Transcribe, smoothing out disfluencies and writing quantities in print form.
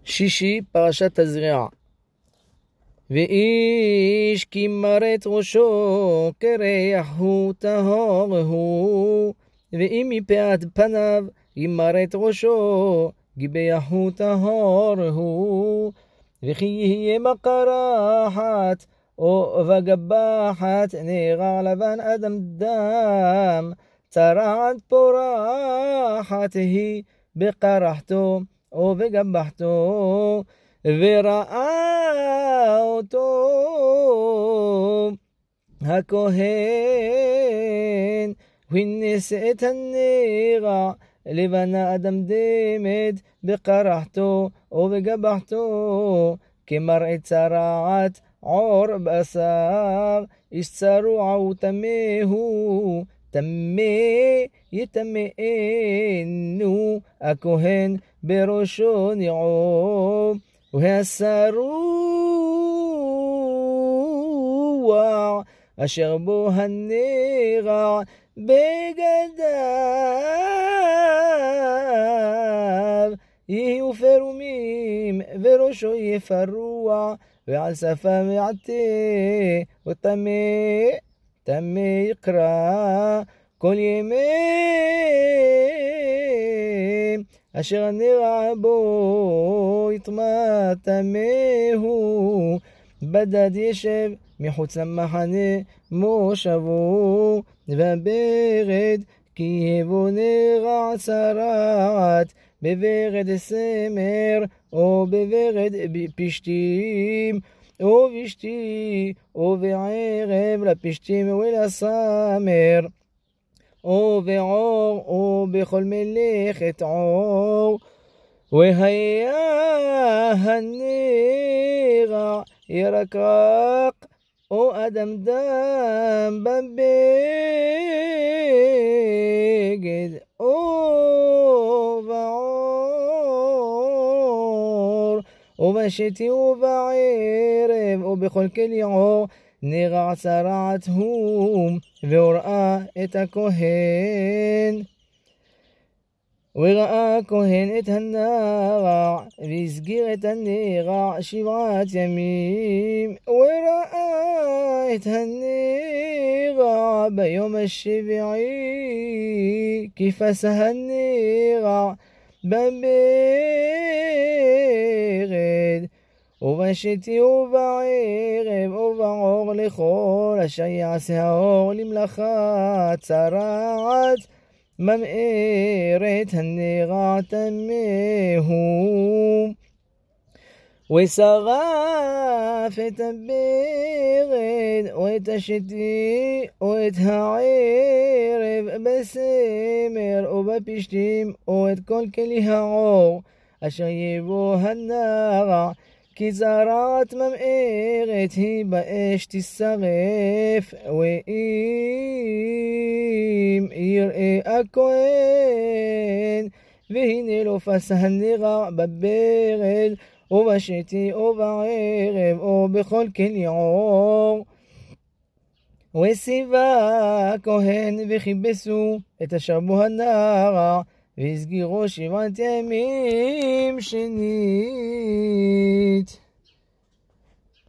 שישי, פרשת תזריע. ואיש כימר את ראשו, קרח הוא טהור הוא, ואם מפאת פניו ימר את ראשו, גיבח הוא טהור הוא. וכי יהיה מקרחת או וגבחת, נרע לבן אדם דם, צרעת פורחת היא בקרחתו או בגבחתו, וראה אותו הכהן, ונשא את הנרע לבנה אדם דמת בקרחתו או בגבחתו, כמראה צרעת עור בשר, איש צרוע וטמאו, טמא יטמאנו הכהן בראשו נעו, והשרוע אשר בו הנרע בגדיו יהיו פרומים, וראשו יהיה פרוע, ועל שפם יעטה, וטמא יקרא כל ימי אשר הנרע בו יטמא טמא הוא. בדד ישב מחוץ למחנה מושבו, וברד כי הבו נרע צרעת, בברד סמר או בברד פשתים, או בשתי או בערב לפשתים ולסמר, או בעור או בכל מלאכת עור. והיה הנרע ירקרק או אדם דם בבגד או בעור, או בשתי ובערב או בכל כלי עור, נרע צרעת הוא, וראה את הכהן. וראה הכהן את הנרע, והסגיר את הנרע 7 ימים. וראה את הנרע ביום השביעי, כי פסה הנרע בברד, ובשתי ובערב ובעור לכל אשר יעשה האור למלאכה צרעת, ממארת הנרע טמא הוא. ושרף את הברד או את השתי או את הערב בסמר או בפשתים, או את כל כלי העור אשר יבוא הנרע, כי זרעת ממארת היא באש תשרף. ואם יראה הכהן והנה לא פסה הנרע בברד או בשתי או בערב או בכל כלי עור, וסיבה הכהן וכיבסו את אשר בו הנרע, והסגירו 7 ימים שנית.